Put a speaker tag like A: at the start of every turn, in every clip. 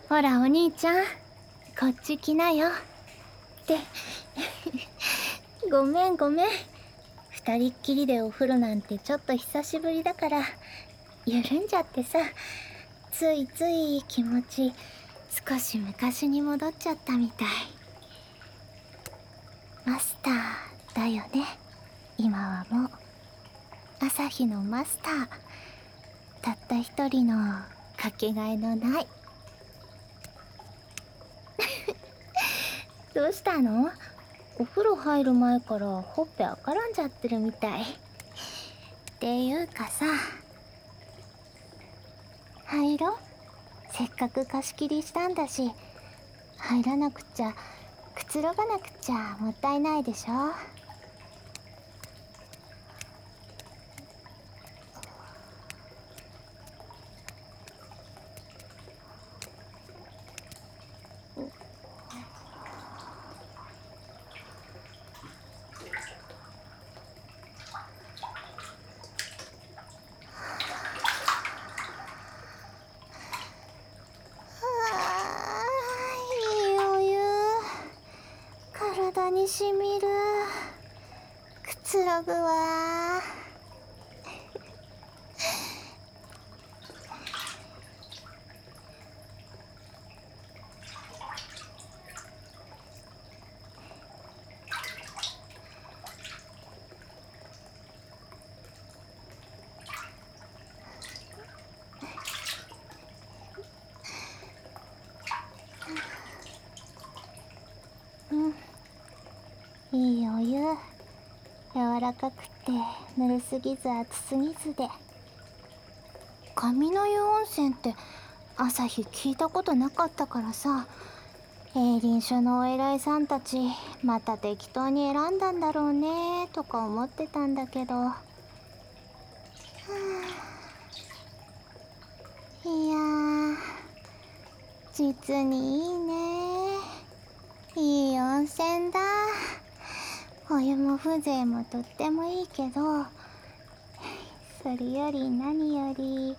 A: ほらお兄ちゃん、こっち来なよ。ってごめんごめん。二人っきりでお風呂なんてちょっと久しぶりだから緩んじゃってさ、ついつい気持ち少し昔に戻っちゃったみたい。マスターだよね、今はもう。朝日のマスター、たった一人のかけがえのない。どうしたの？お風呂入る前からほっぺ赤らんじゃってるみたい。っていうかさ、入ろう。せっかく貸し切りしたんだし、入らなくちゃ、くつろがなくちゃもったいないでしょ。いいお湯、体にしみる。くつろぐわ。いいお湯、柔らかくてぬるすぎず熱すぎずで。神の湯温泉って朝日聞いたことなかったからさ、営林署のお偉いさんたちまた適当に選んだんだろうねとか思ってたんだけど、いやー、実にいいね。いい温泉だ。お湯も風情もとってもいいけど、それより何より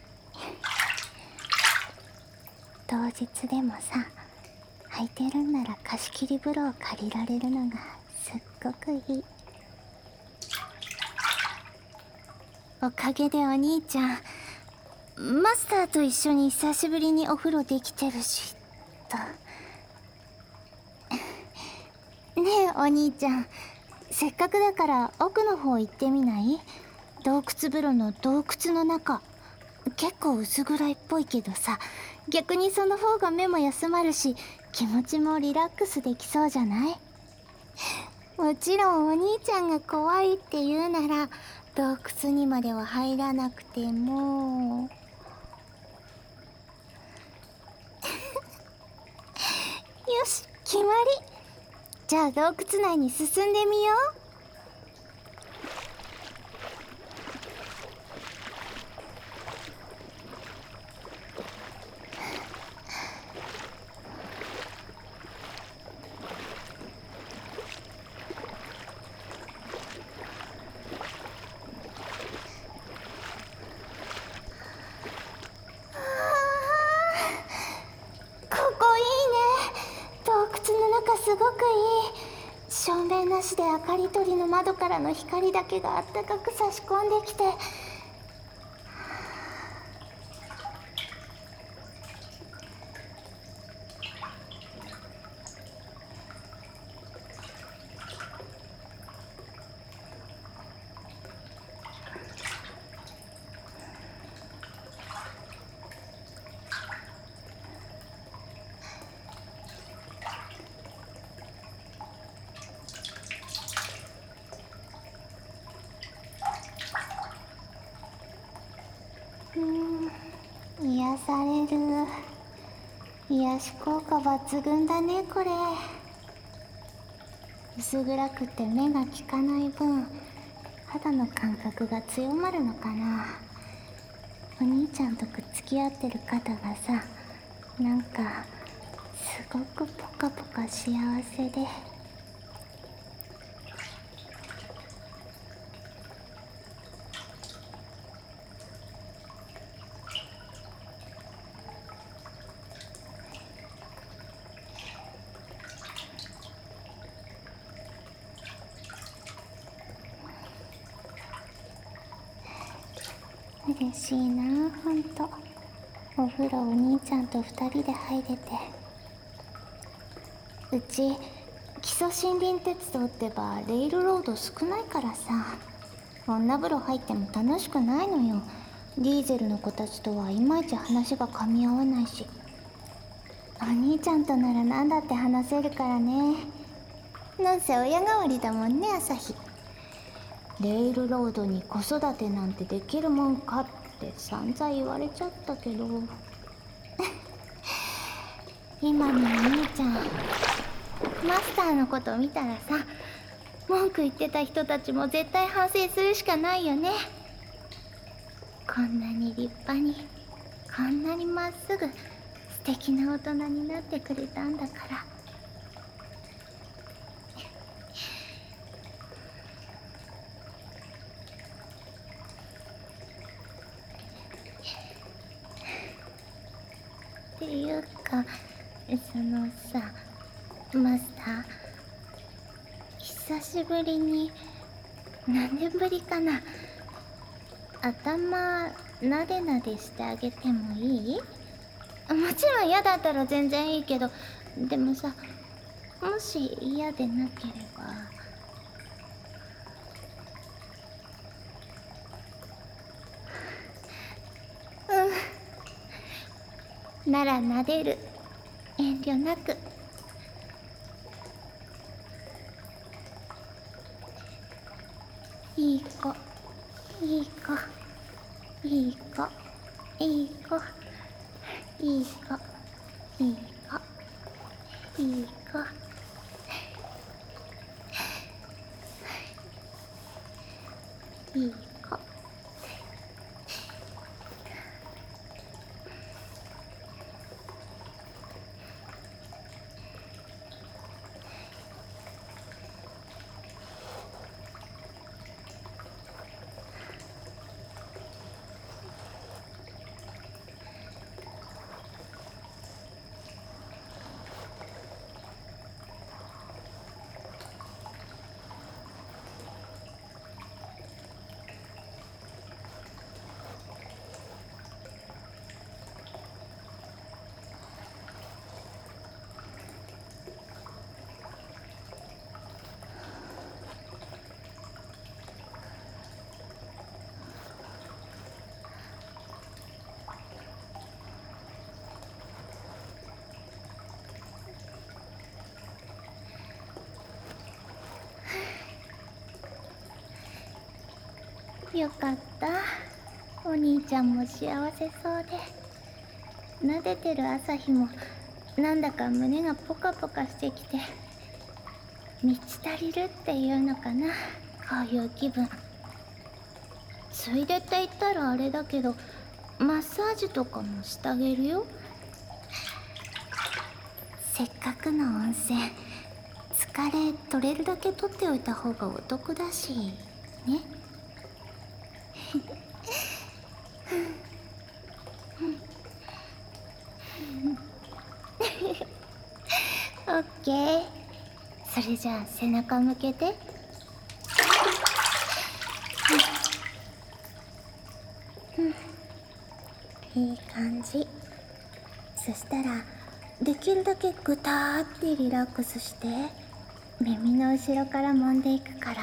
A: 当日でもさ、空いてるんなら貸し切り風呂を借りられるのがすっごくいい。おかげでお兄ちゃん、マスターと一緒に久しぶりにお風呂できてるし、と。ねえお兄ちゃん、せっかくだから奥の方行ってみない？洞窟風呂の洞窟の中。結構薄暗いっぽいけどさ、逆にその方が目も休まるし、気持ちもリラックスできそうじゃない？もちろんお兄ちゃんが怖いって言うなら、洞窟にまでは入らなくても。よし、決まり。じゃあ洞窟内に進んでみよう。ここいいね。洞窟の中すごくいい。照明なしで明かり取りの窓からの光だけがあったかく差し込んできて。癒される。癒し効果抜群だねこれ。薄暗くて目が利かない分、肌の感覚が強まるのかな。お兄ちゃんとくっつき合ってる肩がさ、なんかすごくポカポカ幸せで。 嬉しいなほんと。お風呂お兄ちゃんと2人で入れて。うち木曽森林鉄道ってばレイルロード少ないからさ、女風呂入っても楽しくないのよ。ディーゼルの子たちとはいまいち話が噛み合わないし。お兄ちゃんとなら何だって話せるからね。なんせ親代わりだもんね、朝日。レールロードに子育てなんてできるもんかって散々言われちゃったけど今のお兄ちゃん、マスターのこと見たらさ、文句言ってた人たちも絶対反省するしかないよね。こんなに立派に、こんなにまっすぐ素敵な大人になってくれたんだから。っていうか、そのさ、マスター、久しぶりに、何年ぶりかな、頭なでなでしてあげてもいい？もちろん嫌だったら全然いいけど、でもさ、もし嫌でなければ。ならなでる。遠慮なく。いい子、いい子、いい子、いい子、いい子、いい子、いい子。いい子。よかった。お兄ちゃんも幸せそうで。撫でてる朝日もなんだか胸がポカポカしてきて、満ち足りるっていうのかな、こういう気分。ついでって言ったらあれだけど、マッサージとかもしてあげるよ。せっかくの温泉、疲れ取れるだけ取っておいた方がお得だしね。オッケー。それじゃあ背中向けて。いい感じ。そしたらできるだけぐたーってリラックスして、耳の後ろから揉んでいくから。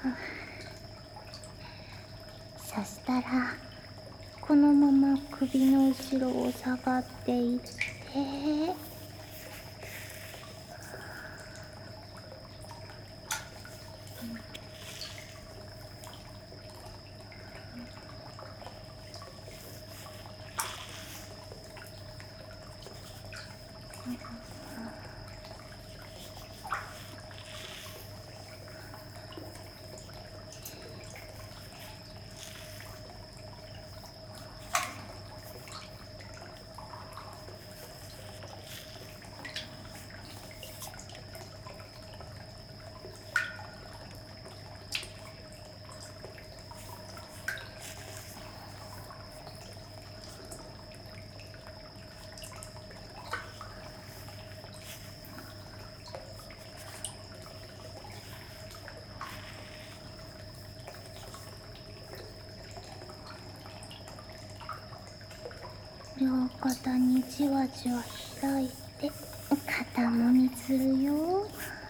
A: そしたらこのまま首の後ろを下がっていって、両肩にじわじわ開いて肩もみするよ。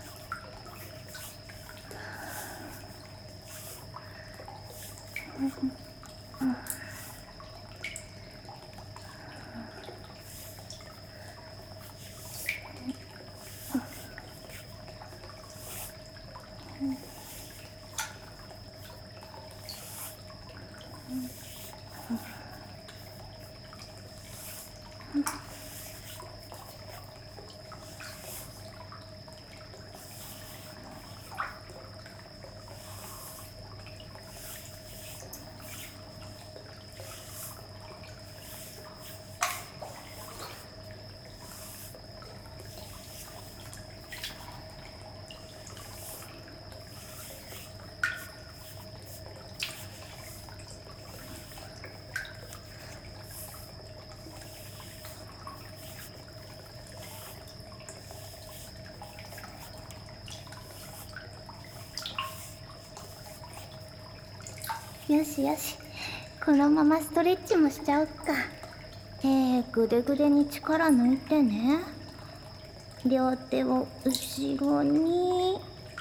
A: よしよし、このままストレッチもしちゃおっか。ぐでぐでに力抜いてね。両手を後ろに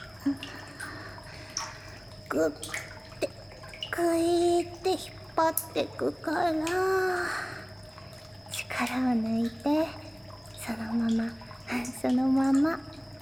A: グッてくいて引っ張ってくから、力を抜いてそのままそのまま。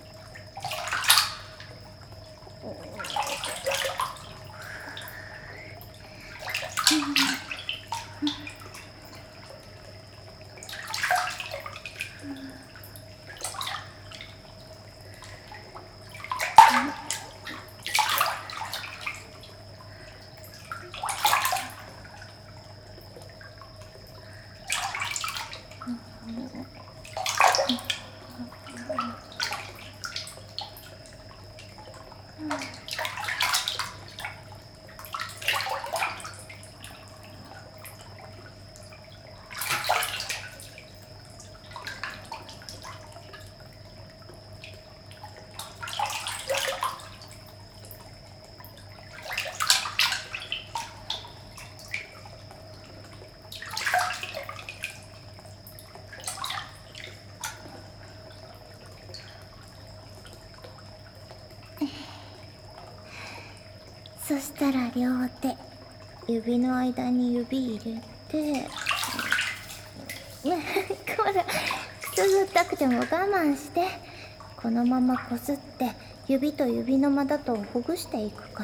A: そしたら両手、指の間に指入れてほら、くすぐったくても我慢して、このままこすって指と指の間だとほぐしていくから。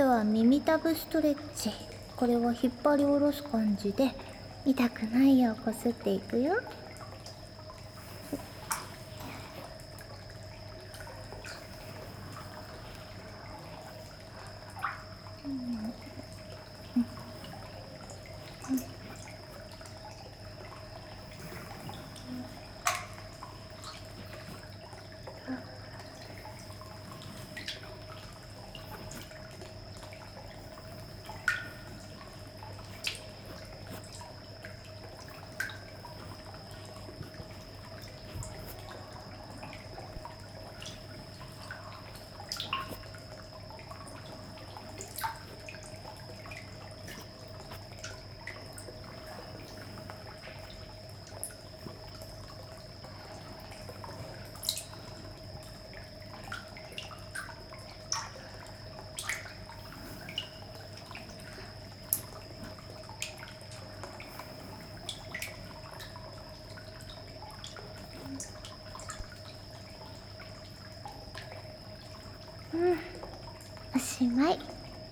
A: とは耳たぶストレッチ。これは引っ張り下ろす感じで痛くないようこすっていくよ。おしまい。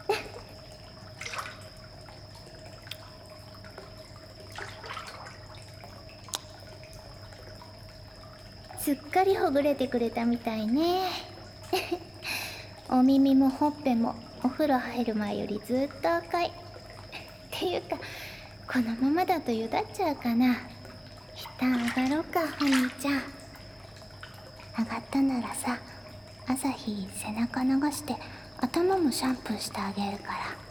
A: すっかりほぐれてくれたみたいね。お耳もほっぺもお風呂入る前よりずっと赤い。っていうかこのままだとゆだっちゃうかな。一旦上がろうか、お兄ちゃん。上がったならさ、朝日背中流して頭もシャンプーしてあげるから。